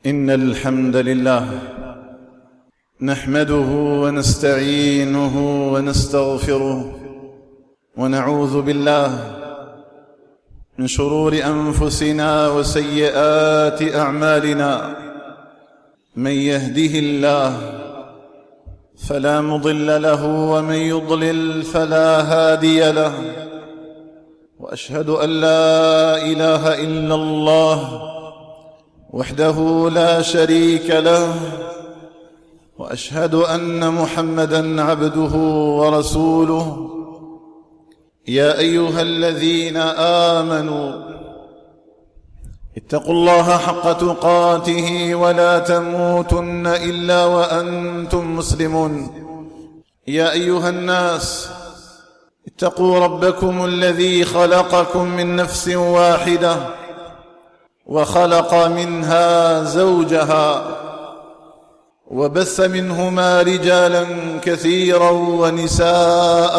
إن الحمد لله نحمده ونستعينه ونستغفره ونعوذ بالله من شرور أنفسنا وسيئات أعمالنا. من يهده الله فلا مضل له ومن يضلل فلا هادي له، وأشهد أن لا إله إلا الله وحده لا شريك له، وأشهد أن محمدًا عبده ورسوله. يا أيها الذين آمنوا اتقوا الله حق تقاته ولا تموتن إلا وأنتم مسلمون. يا أيها الناس اتقوا ربكم الذي خلقكم من نفس واحدة وخلق منها زوجها وبث منهما رجالا كثيرا ونساء،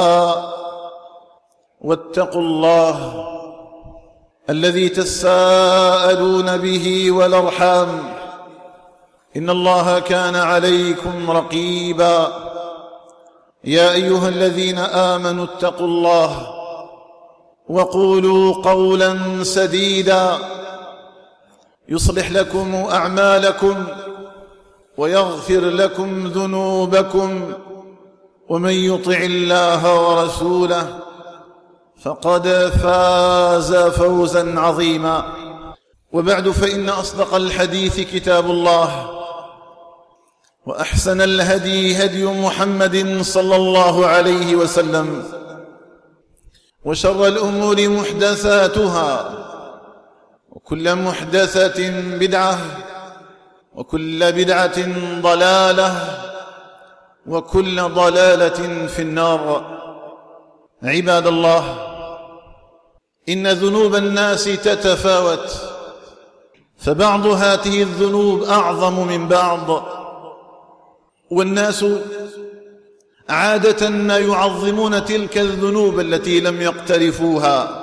واتقوا الله الذي تساءلون به والأرحام، إن الله كان عليكم رقيبا. يا أيها الذين آمنوا اتقوا الله وقولوا قولا سديدا يصلح لكم أعمالكم ويغفر لكم ذنوبكم، ومن يطع الله ورسوله فقد فاز فوزا عظيما. وبعد، فإن أصدق الحديث كتاب الله، وأحسن الهدي هدي محمد صلى الله عليه وسلم، وشر الأمور محدثاتها، وكل محدثة بدعة، وكل بدعة ضلالة، وكل ضلالة في النار. عباد الله، إن ذنوب الناس تتفاوت، فبعض هذه الذنوب أعظم من بعض، والناس عادة ما يعظمون تلك الذنوب التي لم يقترفوها،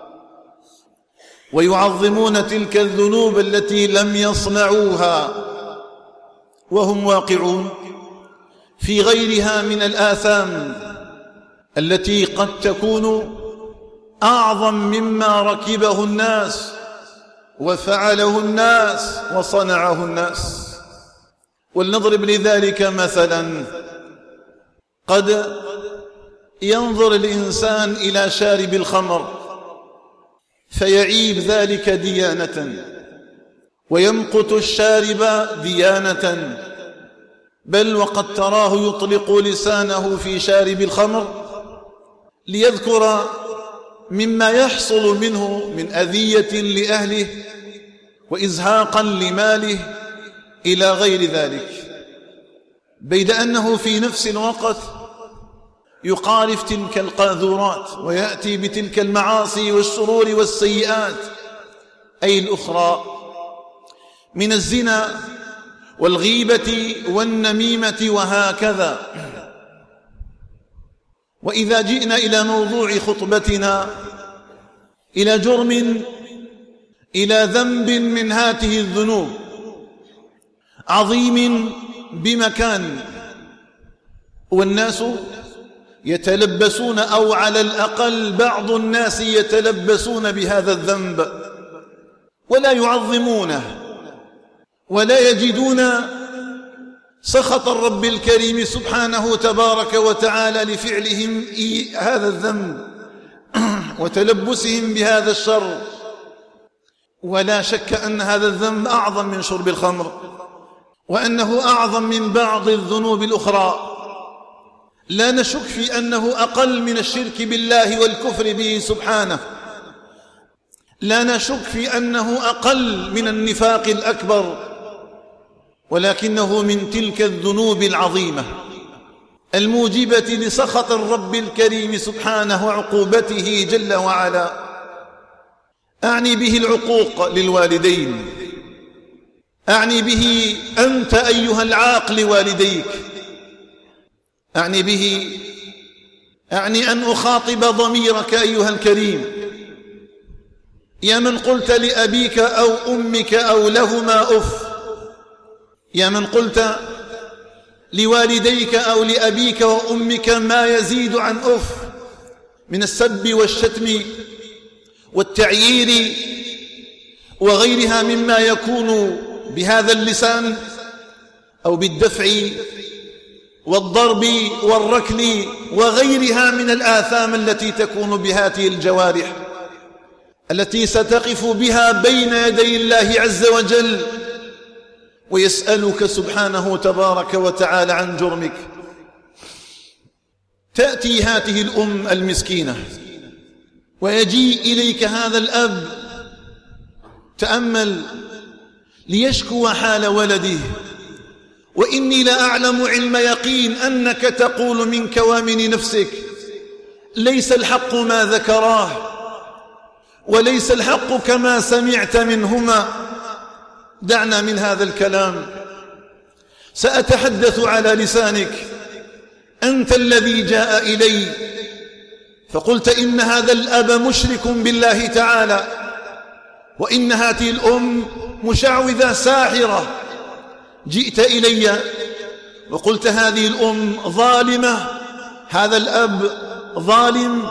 ويعظمون تلك الذنوب التي لم يصنعوها، وهم واقعون في غيرها من الآثام التي قد تكون أعظم مما ركبه الناس وفعله الناس وصنعه الناس. ولنضرب لذلك مثلا، قد ينظر الإنسان إلى شارب الخمر فيعيب ذلك ديانة، ويمقت الشارب ديانة، بل وقد تراه يطلق لسانه في شارب الخمر ليذكر مما يحصل منه من أذية لأهله وإزهاقا لماله إلى غير ذلك، بيد أنه في نفس الوقت يقارف تلك القاذورات ويأتي بتلك المعاصي والشرور والسيئات أي الأخرى من الزنا والغيبة والنميمة وهكذا. وإذا جئنا إلى موضوع خطبتنا، إلى جرم، إلى ذنب من هذه الذنوب عظيم بمكان، والناس يتلبسون، أو على الأقل بعض الناس يتلبسون بهذا الذنب ولا يعظمونه، ولا يجدون سخط الرب الكريم سبحانه تبارك وتعالى لفعلهم هذا الذنب وتلبسهم بهذا الشر. ولا شك أن هذا الذنب أعظم من شرب الخمر، وأنه أعظم من بعض الذنوب الأخرى. لا نشك في أنه أقل من الشرك بالله والكفر به سبحانه، لا نشك في أنه أقل من النفاق الأكبر، ولكنه من تلك الذنوب العظيمة الموجبة لسخط الرب الكريم سبحانه وعقوبته جل وعلا. أعني به العقوق للوالدين، أعني به أنت أيها العاق لوالديك، أعني أن أخاطب ضميرك أيها الكريم، يا من قلت لأبيك أو أمك أو لهما أف يا من قلت لوالديك أو لأبيك وأمك ما يزيد عن أف من السب والشتم والتعيير وغيرها مما يكون بهذا اللسان أو بالدفع والضرب والركل وغيرها من الآثام التي تكون بهذه الجوارح التي ستقف بها بين يدي الله عز وجل ويسألك سبحانه تبارك وتعالى عن جرمك. تأتي هذه الأم المسكينة ويجيء إليك هذا الأب، تأمل، ليشكو حال ولده، وإني لأعلم علم يقين أنك تقول من كوامن نفسك ليس الحق ما ذكراه وليس الحق كما سمعت منهما. دعنا من هذا الكلام، سأتحدث على لسانك. أنت الذي جاء إلي فقلت إن هذا الأب مشرك بالله تعالى، وإن هذه الأم مشعوذة ساحرة. جئت إلي وقلت هذه الأم ظالمة، هذا الأب ظالم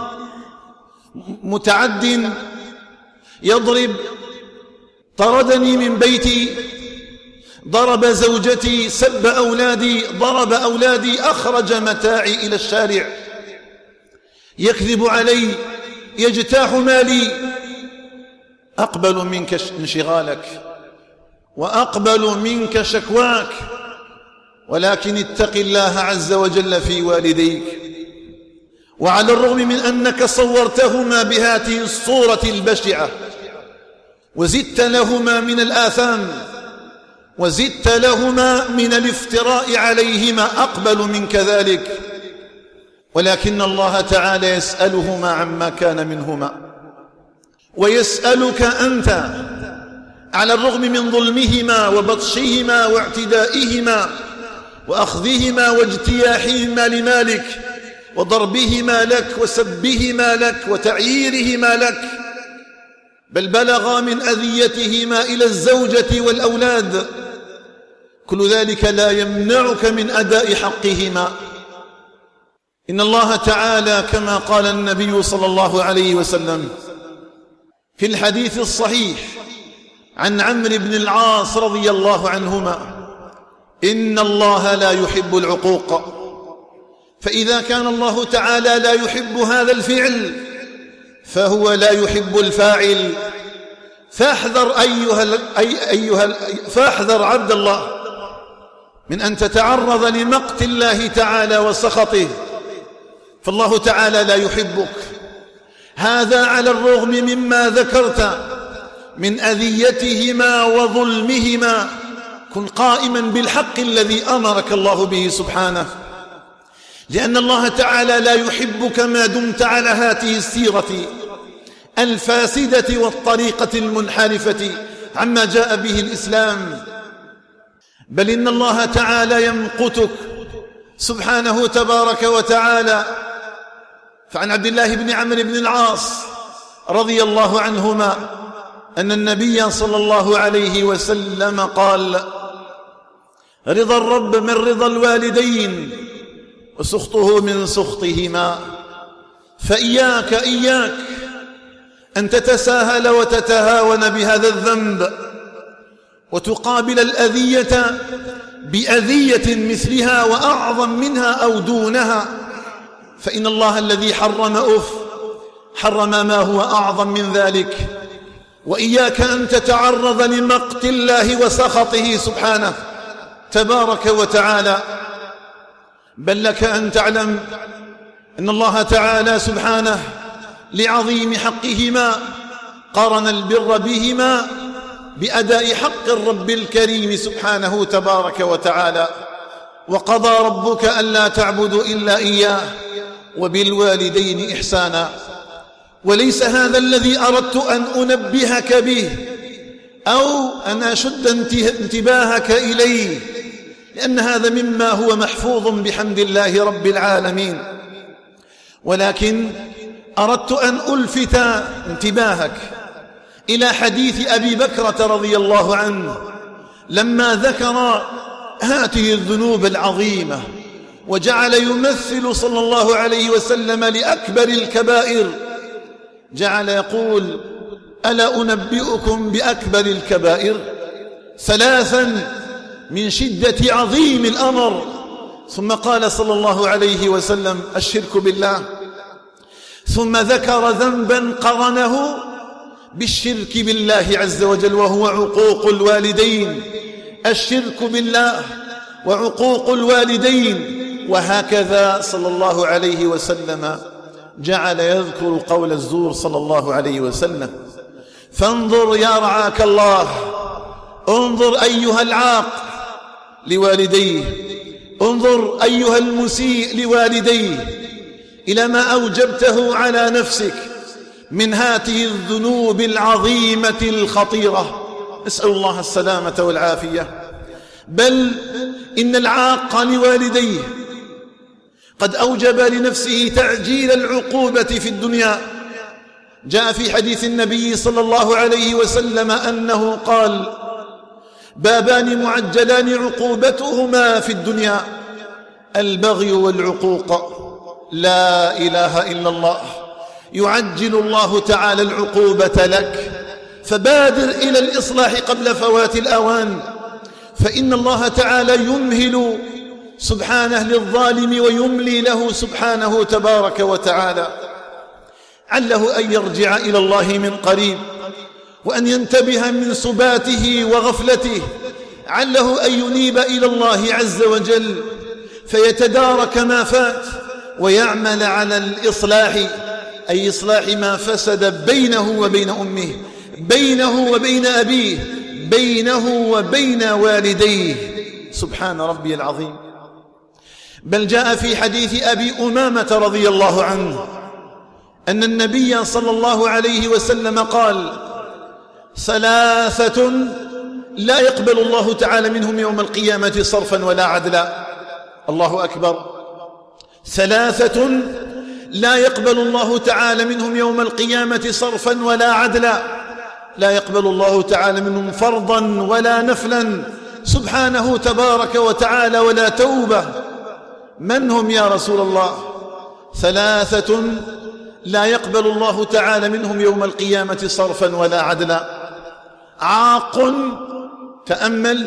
متعد يضرب، طردني من بيتي، ضرب زوجتي، سب أولادي، ضرب أولادي، أخرج متاعي إلى الشارع، يكذب علي، يجتاح مالي. أقبل منك انشغالك وأقبل منك شكواك، ولكن اتق الله عز وجل في والديك. وعلى الرغم من أنك صورتهما بهذه الصورة البشعة وزدت لهما من الآثام وزدت لهما من الافتراء عليهما، أقبل منك ذلك، ولكن الله تعالى يسألهما عما كان منهما، ويسألك أنت على الرغم من ظلمهما وبطشهما واعتدائهما وأخذهما واجتياحهما لمالك وضربهما لك وسبهما لك وتعييرهما لك، بل بلغ من أذيتهما إلى الزوجة والأولاد. كل ذلك لا يمنعك من أداء حقهما. إن الله تعالى كما قال النبي صلى الله عليه وسلم في الحديث الصحيح عن عمرو بن العاص رضي الله عنهما: إن الله لا يحب العقوق. فإذا كان الله تعالى لا يحب هذا الفعل فهو لا يحب الفاعل. فاحذر عبد الله من أن تتعرض لمقت الله تعالى وسخطه، فالله تعالى لا يحبك. هذا على الرغم مما ذكرت من أذيتهما وظلمهما. كن قائما بالحق الذي أمرك الله به سبحانه، لأن الله تعالى لا يحبك ما دمت على هذه السيرة الفاسدة والطريقة المنحرفة عما جاء به الإسلام، بل إن الله تعالى يمقتك سبحانه تبارك وتعالى. فعن عبد الله بن عمرو بن العاص رضي الله عنهما أن النبي صلى الله عليه وسلم قال: رضا الرب من رضا الوالدين وسخطه من سخطهما. فإياك أن تتساهل وتتهاون بهذا الذنب وتقابل الأذية بأذية مثلها وأعظم منها أو دونها، فإن الله الذي حرم ما هو أعظم من ذلك. وإياك أن تتعرض لمقت الله وسخطه سبحانه تبارك وتعالى، بل لك أن تعلم أن الله تعالى سبحانه لعظيم حقهما قارن البر بهما بأداء حق الرب الكريم سبحانه تبارك وتعالى: وقضى ربك ألا تعبدوا إلا إياه وبالوالدين إحسانا. وليس هذا الذي أردت أن أنبهك به أو أن أشد انتباهك إليه، لأن هذا مما هو محفوظ بحمد الله رب العالمين، ولكن أردت أن ألفت انتباهك إلى حديث أبي بكرة رضي الله عنه لما ذكر هذه الذنوب العظيمة، وجعل يمثل صلى الله عليه وسلم لأكبر الكبائر، جعل يقول: ألا أنبئكم بأكبر الكبائر؟ ثلاثا من شدة عظيم الأمر. ثم قال صلى الله عليه وسلم: الشرك بالله. ثم ذكر ذنبا قرنه بالشرك بالله عز وجل، وهو عقوق الوالدين. الشرك بالله وعقوق الوالدين. وهكذا صلى الله عليه وسلم جعل يذكر قول الزور صلى الله عليه وسلم. فانظر يا رعاك الله، انظر أيها العاق لوالديه، انظر أيها المسيء لوالديه إلى ما أوجبته على نفسك من هذه الذنوب العظيمة الخطيرة. نسأل الله السلامة والعافية. بل إن العاق لوالديه قد أوجب لنفسه تعجيل العقوبة في الدنيا. جاء في حديث النبي صلى الله عليه وسلم أنه قال: بابان معجلان عقوبتهما في الدنيا: البغي والعقوق. لا إله إلا الله. يعجل الله تعالى العقوبة لك، فبادر إلى الإصلاح قبل فوات الأوان، فإن الله تعالى يمهل سبحانه للظالم ويملي له سبحانه تبارك وتعالى، عله أن يرجع إلى الله من قريب، وأن ينتبه من سباته وغفلته، عله أن ينيب إلى الله عز وجل فيتدارك ما فات ويعمل على الإصلاح، أي إصلاح ما فسد بينه وبين أمه، بينه وبين أبيه، بينه وبين والديه. سبحان ربي العظيم. بل جاء في حديث أبي أمامة رضي الله عنه أن النبي صلى الله عليه وسلم قال: ثلاثة لا يقبل الله تعالى منهم يوم القيامة صرفا ولا عدلا. الله أكبر. ثلاثة لا يقبل الله تعالى منهم يوم القيامة صرفا ولا عدلا. لا يقبل الله تعالى منهم فرضا ولا نفلا سبحانه تبارك وتعالى ولا توبة. من هم يا رسول الله؟ ثلاثة لا يقبل الله تعالى منهم يوم القيامة صرفا ولا عدلا: عاق، تأمل،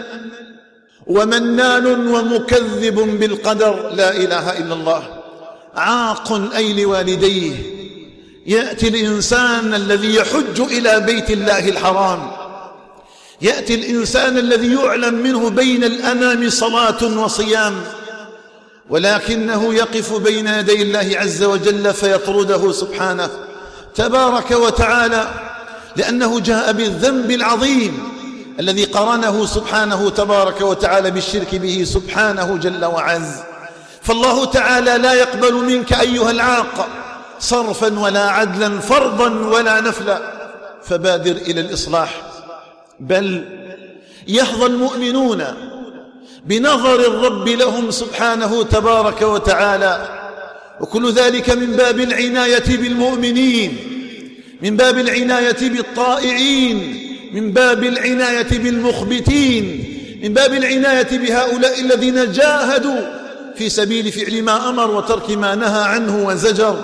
ومنان ومكذب بالقدر. لا إله إلا الله. عاق أي لوالديه. يأتي الإنسان الذي يحج إلى بيت الله الحرام، يأتي الإنسان الذي يعلم منه بين الأنام صلاة وصيام، ولكنه يقف بين يدي الله عز وجل فيطرده سبحانه تبارك وتعالى، لأنه جاء بالذنب العظيم الذي قرنه سبحانه تبارك وتعالى بالشرك به سبحانه جل وعز. فالله تعالى لا يقبل منك أيها العاق صرفا ولا عدلا، فرضا ولا نفلا، فبادر إلى الإصلاح. بل يحظى المؤمنون بنظر الرب لهم سبحانه تبارك وتعالى، وكل ذلك من باب العناية بالمؤمنين، من باب العناية بالطائعين، من باب العناية بالمخبتين، من باب العناية بهؤلاء الذين جاهدوا في سبيل فعل ما أمر وترك ما نهى عنه وزجر.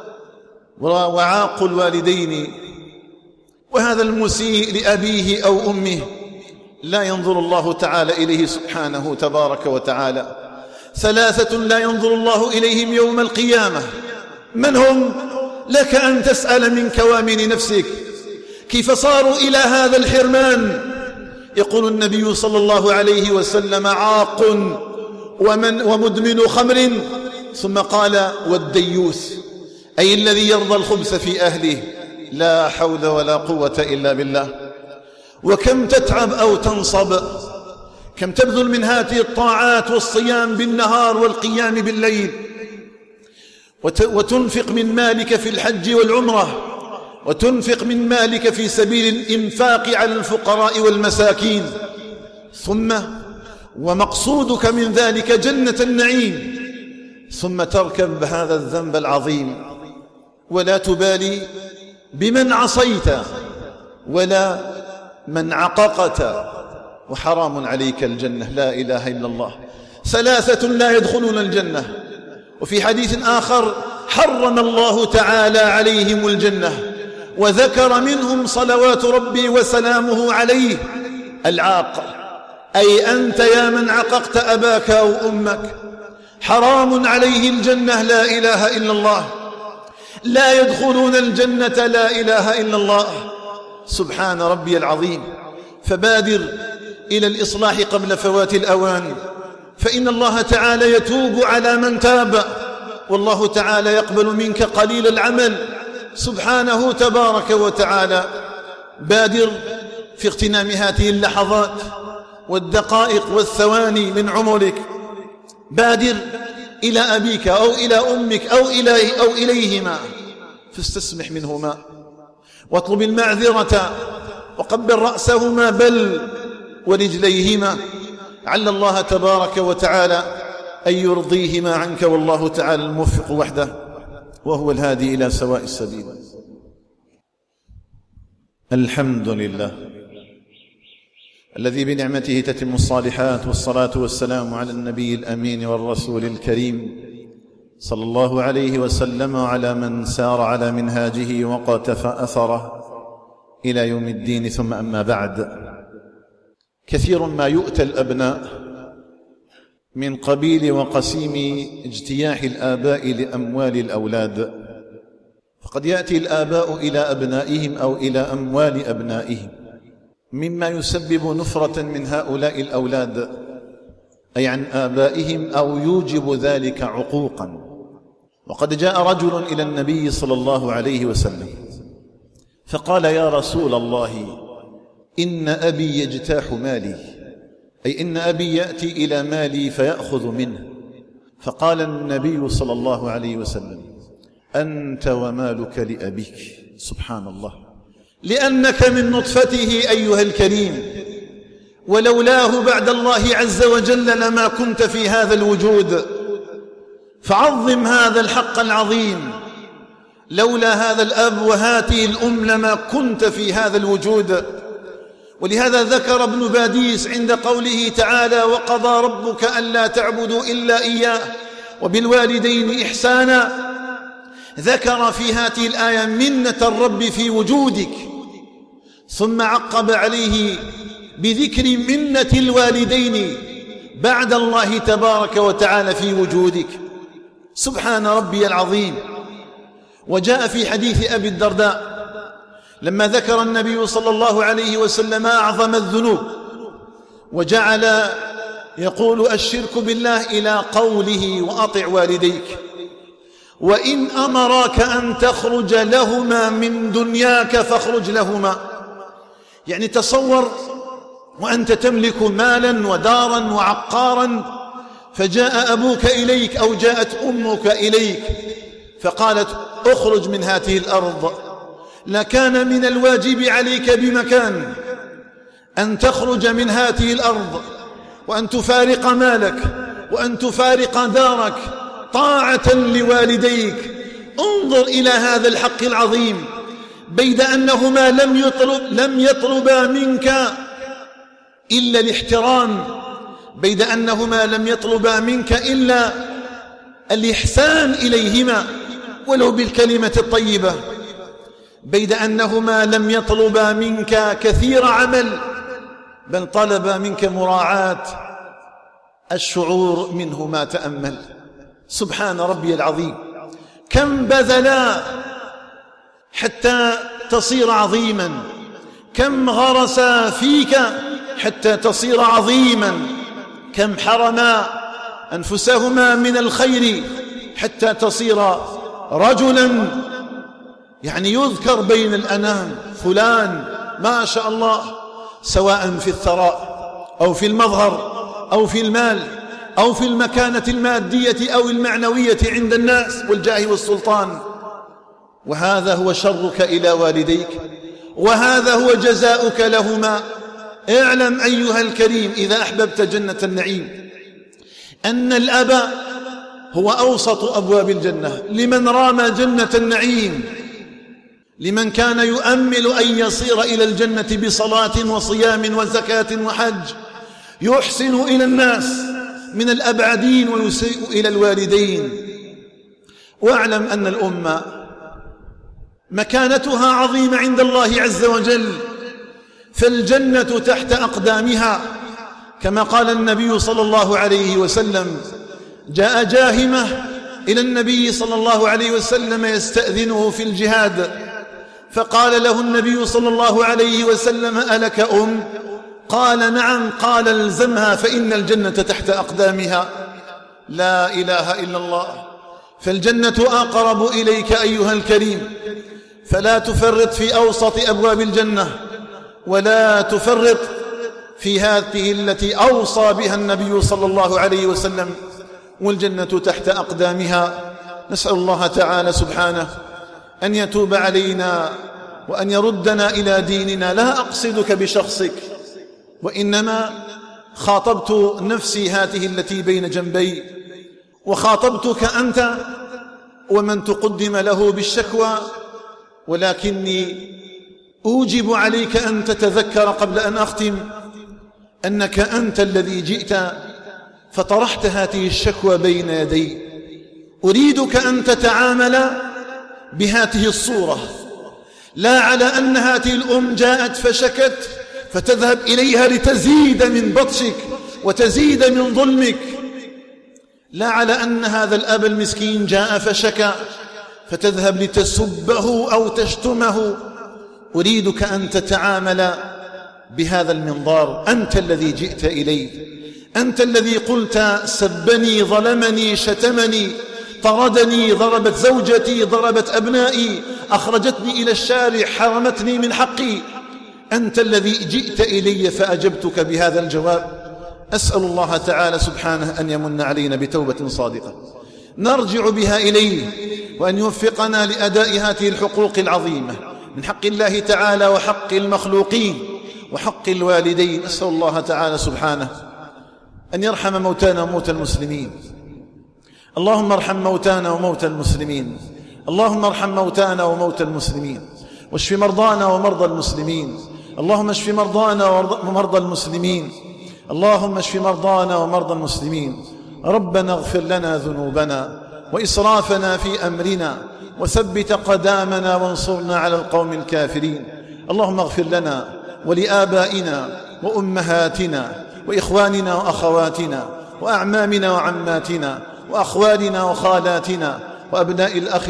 وعاق الوالدين، وهذا المسيء لأبيه أو أمه لا ينظر الله تعالى إليه سبحانه تبارك وتعالى. ثلاثة لا ينظر الله إليهم يوم القيامة. من هم؟ لك أن تسأل من كوامن نفسك كيف صاروا إلى هذا الحرمان. يقول النبي صلى الله عليه وسلم: عاق ومدمن خمر، ثم قال: والديوث، أي الذي يرضى الخبث في أهله. لا حول ولا قوة إلا بالله. وكم تتعب أو تنصب، كم تبذل من هذه الطاعات والصيام بالنهار والقيام بالليل، وتنفق من مالك في الحج والعمرة، وتنفق من مالك في سبيل الإنفاق على الفقراء والمساكين، ثم ومقصودك من ذلك جنة النعيم، ثم تركب هذا الذنب العظيم ولا تبالي بمن عصيت ولا من عققت وحرام عليك الجنة. لا إله إلا الله. ثلاثة لا يدخلون الجنة. وفي حديث آخر حرم الله تعالى عليهم الجنة وذكر منهم صلوات ربي وسلامه عليه العاق، أي أنت يا من عققت أباك أو أمك حرام عليه الجنة. لا إله إلا الله. لا يدخلون الجنة. لا إله إلا الله. سبحان ربي العظيم. فبادر إلى الإصلاح قبل فوات الأوان، فإن الله تعالى يتوب على من تاب، والله تعالى يقبل منك قليل العمل سبحانه تبارك وتعالى. بادر في اغتنام هذه اللحظات والدقائق والثواني من عمرك. بادر إلى أبيك أو إلى أمك أو إليهما فاستسمح منهما واطلب المعذرة وقبل رأسهما بل ورجليهما، لعل الله تبارك وتعالى أن يرضيهما عنك، والله تعالى الموفق وحده وهو الهادي إلى سواء السبيل. الحمد لله الذي بنعمته تتم الصالحات، والصلاة والسلام على النبي الأمين والرسول الكريم صلى الله عليه وسلم وعلى من سار على منهاجه وقتفى أثره إلى يوم الدين. ثم أما بعد، كثير ما يؤتى الأبناء من قبيل وقسيم اجتياح الآباء لأموال الأولاد، فقد يأتي الآباء إلى أبنائهم أو إلى أموال أبنائهم مما يسبب نفرة من هؤلاء الأولاد أي عن آبائهم، أو يوجب ذلك عقوقا. وقد جاء رجل إلى النبي صلى الله عليه وسلم فقال: يا رسول الله، إن أبي يجتاح مالي، أي إن أبي يأتي إلى مالي فيأخذ منه. فقال النبي صلى الله عليه وسلم: أنت ومالك لأبيك. سبحان الله. لأنك من نطفته أيها الكريم، ولولاه بعد الله عز وجل لما كنت في هذا الوجود. فعظم هذا الحق العظيم. لولا هذا الأب وهاته الأم لما كنت في هذا الوجود. ولهذا ذكر ابن باديس عند قوله تعالى: وقضى ربك ألا تعبدوا إلا إياه وبالوالدين إحسانا، ذكر في هذه الآية منة الرب في وجودك، ثم عقب عليه بذكر منة الوالدين بعد الله تبارك وتعالى في وجودك. سبحان ربي العظيم. وجاء في حديث أبي الدرداء لما ذكر النبي صلى الله عليه وسلم أعظم الذنوب، وجعل يقول الشرك بالله إلى قوله: وأطع والديك وإن أمراك أن تخرج لهما من دنياك فاخرج لهما. يعني تصور وأنت تملك مالا ودارا وعقارا، فجاء أبوك إليك أو جاءت أمك إليك فقالت: اخرج من هذه الأرض، لكان من الواجب عليك بمكان أن تخرج من هذه الأرض وأن تفارق مالك وأن تفارق دارك طاعة لوالديك. انظر إلى هذا الحق العظيم، بيد أنهما لم يطلبا منك إلا الاحترام، بيد أنهما لم يطلبا منك إلا الإحسان إليهما ولو بالكلمة الطيبة، بيد أنهما لم يطلبا منك كثير عمل، بل طلبا منك مراعاة الشعور منهما. تأمل. سبحان ربي العظيم. كم بذلا حتى تصير عظيما، كم غرسا فيك حتى تصير عظيما، كم حرما أنفسهما من الخير حتى تصير رجلا يعني يذكر بين الأنام: فلان ما شاء الله، سواء في الثراء أو في المظهر أو في المال أو في المكانة المادية أو المعنوية عند الناس والجاه والسلطان. وهذا هو شرك إلى والديك، وهذا هو جزاؤك لهما. اعلم أيها الكريم إذا أحببت جنة النعيم أن الأب هو أوسط أبواب الجنة لمن رام جنة النعيم، لمن كان يؤمل أن يصير إلى الجنة بصلاة وصيام وزكاة وحج يحسن إلى الناس من الأبعدين ويسيء إلى الوالدين. واعلم أن الأمة مكانتها عظيمة عند الله عز وجل، فالجنة تحت أقدامها، كما قال النبي صلى الله عليه وسلم: جاء جاهمة إلى النبي صلى الله عليه وسلم يستأذنه في الجهاد، فقال له النبي صلى الله عليه وسلم: ألك أم؟ قال: نعم. قال: الزمها فإن الجنة تحت أقدامها. لا إله إلا الله. فالجنة أقرب إليك أيها الكريم، فلا تفرط في أوسط أبواب الجنة، ولا تفرط في هذه التي أوصى بها النبي صلى الله عليه وسلم، والجنة تحت أقدامها. نسأل الله تعالى سبحانه أن يتوب علينا وأن يردنا إلى ديننا. لا أقصدك بشخصك، وإنما خاطبت نفسي هذه التي بين جنبي، وخاطبتك أنت ومن تقدم له بالشكوى، ولكني أوجب عليك أن تتذكر قبل أن أختم أنك أنت الذي جئت فطرحت هذه الشكوى بين يدي. أريدك أن تتعامل بهذه الصورة، لا على أن هذه الأم جاءت فشكت فتذهب إليها لتزيد من بطشك وتزيد من ظلمك، لا على أن هذا الأب المسكين جاء فشكى فتذهب لتسبه أو تشتمه. أريدك أن تتعامل بهذا المنظار. أنت الذي جئت إليه، أنت الذي قلت: سبني، ظلمني، شتمني، طردني، ضربت زوجتي، ضربت أبنائي، أخرجتني إلى الشارع، حرمتني من حقي. أنت الذي جئت إلي فأجبتك بهذا الجواب. أسأل الله تعالى سبحانه أن يمن علينا بتوبة صادقة نرجع بها إليه، وأن يوفقنا لأداء هذه الحقوق العظيمة من حق الله تعالى وحق المخلوقين وحق الوالدين. أسأل الله تعالى سبحانه أن يرحم موتانا وموتى المسلمين. اللهم ارحم موتانا وموتى المسلمين، اللهم ارحم موتانا وموتى المسلمين، واشف مرضانا ومرضى المسلمين. اللهم اشف مرضانا ومرضى المسلمين، اللهم اشف مرضانا ومرضى المسلمين. ربنا اغفر لنا ذنوبنا وإسرافنا في أمرنا، وثبت قدامنا وانصرنا على القوم الكافرين. اللهم اغفر لنا ولآبائنا وأمهاتنا وإخواننا وأخواتنا وأعمامنا وعماتنا وأخوالنا وخالاتنا وأبناء الأخ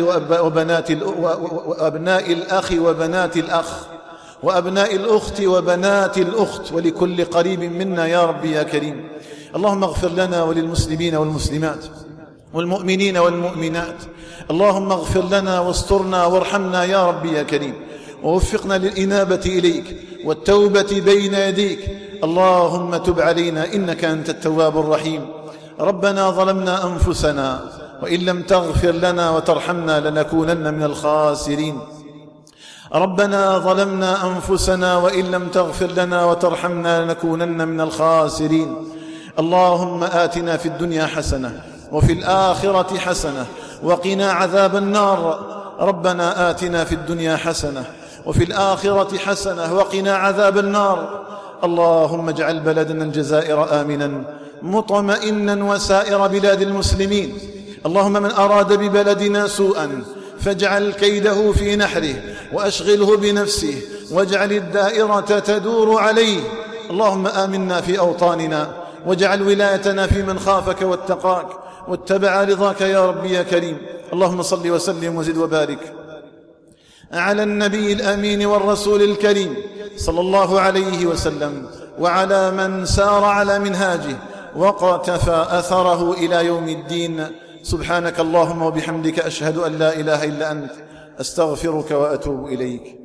وأبناء الأخ وبنات الأخ وأبناء الأخت وبنات الأخت، ولكل قريب منا يا ربي يا كريم. اللهم اغفر لنا وللمسلمين والمسلمات والمؤمنين والمؤمنات. اللهم اغفر لنا واسترنا وارحمنا يا ربي يا كريم، ووفقنا للإنابة إليك والتوبة بين يديك. اللهم تب علينا إنك أنت التواب الرحيم. ربنا ظلمنا أنفسنا وإن لم تغفر لنا وترحمنا لنكونن من الخاسرين. ربنا ظلمنا أنفسنا وإن لم تغفر لنا وترحمنا لنكونن من الخاسرين. اللهم آتنا في الدنيا حسنة وفي الآخرة حسنة وقنا عذاب النار. ربنا آتنا في الدنيا حسنة وفي الآخرة حسنة وقنا عذاب النار. اللهم اجعل بلدنا الجزائر آمنا مطمئنا وسائر بلاد المسلمين. اللهم من أراد ببلدنا سوءا فاجعل كيده في نحره وأشغله بنفسه، واجعل الدائرة تدور عليه. اللهم آمنا في أوطاننا، واجعل ولايتنا في من خافك واتقاك واتبع رضاك يا ربي يا كريم. اللهم صل وسلم وزد وبارك على النبي الأمين والرسول الكريم صلى الله عليه وسلم، وعلى من سار على منهاجه وقتفى أثره إلى يوم الدين. سبحانك اللهم وبحمدك، أشهد أن لا إله إلا أنت، أستغفرك وأتوب إليك.